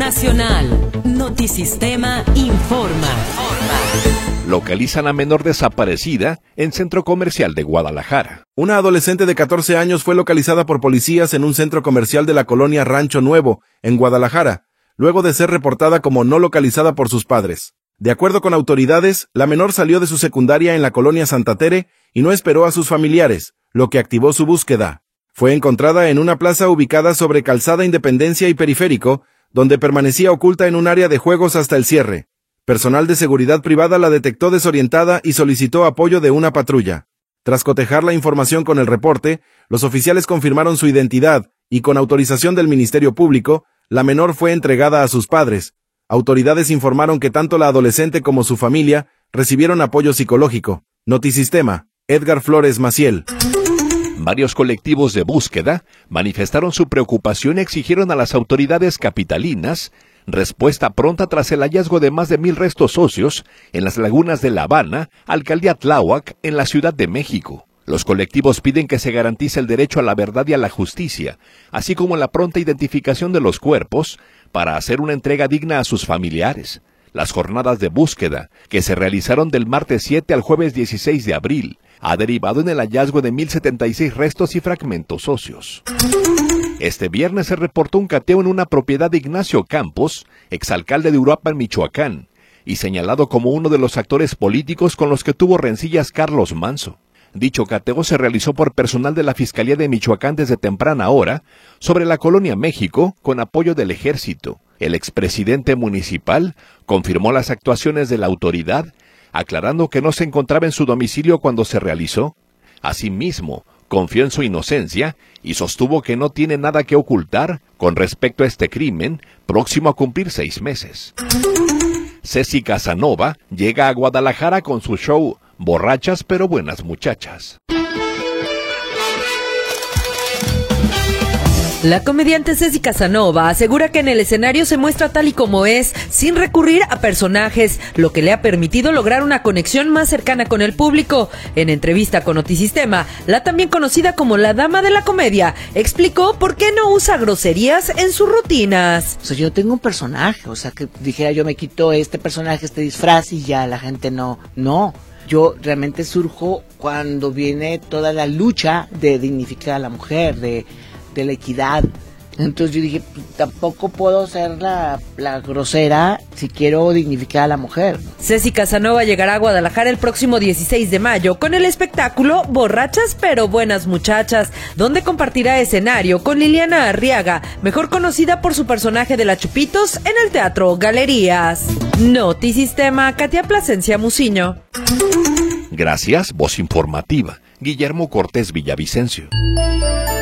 Nacional. Notisistema informa. Localizan a menor desaparecida en centro comercial de Guadalajara. Una adolescente de 14 años fue localizada por policías en un centro comercial de la colonia Rancho Nuevo, en Guadalajara, luego de ser reportada como no localizada por sus padres. De acuerdo con autoridades, la menor salió de su secundaria en la colonia Santa Tere y no esperó a sus familiares, lo que activó su búsqueda. Fue encontrada en una plaza ubicada sobre Calzada Independencia y Periférico, donde permanecía oculta en un área de juegos hasta el cierre. Personal de seguridad privada la detectó desorientada y solicitó apoyo de una patrulla. Tras cotejar la información con el reporte, los oficiales confirmaron su identidad y, con autorización del Ministerio Público, la menor fue entregada a sus padres. Autoridades informaron que tanto la adolescente como su familia recibieron apoyo psicológico. Notisistema, Edgar Flores Maciel. Varios colectivos de búsqueda manifestaron su preocupación y exigieron a las autoridades capitalinas respuesta pronta tras el hallazgo de más de 1,000 restos óseos en las lagunas de La Habana, alcaldía Tláhuac, en la Ciudad de México. Los colectivos piden que se garantice el derecho a la verdad y a la justicia, así como la pronta identificación de los cuerpos para hacer una entrega digna a sus familiares. Las jornadas de búsqueda, que se realizaron del martes 7 al jueves 16 de abril, ha derivado en el hallazgo de 1,076 restos y fragmentos óseos. Este viernes se reportó un cateo en una propiedad de Ignacio Campos, exalcalde de Uruapan, Michoacán, y señalado como uno de los actores políticos con los que tuvo rencillas Carlos Manso. Dicho cateo se realizó por personal de la Fiscalía de Michoacán desde temprana hora sobre la Colonia México con apoyo del Ejército. El expresidente municipal confirmó las actuaciones de la autoridad, aclarando que no se encontraba en su domicilio cuando se realizó. Asimismo, confió en su inocencia y sostuvo que no tiene nada que ocultar con respecto a este crimen, próximo a cumplir 6 meses. Ceci Casanova llega a Guadalajara con su show Borrachas pero buenas muchachas. La comediante Ceci Casanova asegura que en el escenario se muestra tal y como es, sin recurrir a personajes, lo que le ha permitido lograr una conexión más cercana con el público. En entrevista con Notisistema, la también conocida como la dama de la comedia, explicó por qué no usa groserías en sus rutinas. O sea, yo tengo un personaje, o sea, que dijera yo me quito este personaje, este disfraz y ya la gente no. Yo realmente surjo cuando viene toda la lucha de dignificar a la mujer, de la equidad. Entonces yo dije, tampoco puedo ser la grosera si quiero dignificar a la mujer. Ceci Casanova llegará a Guadalajara el próximo 16 de mayo con el espectáculo Borrachas pero buenas muchachas, donde compartirá escenario con Liliana Arriaga, mejor conocida por su personaje de la Chupitos en el Teatro Galerías. Notisistema, Katia Plasencia Muciño. Gracias, voz informativa, Guillermo Cortés Villavicencio.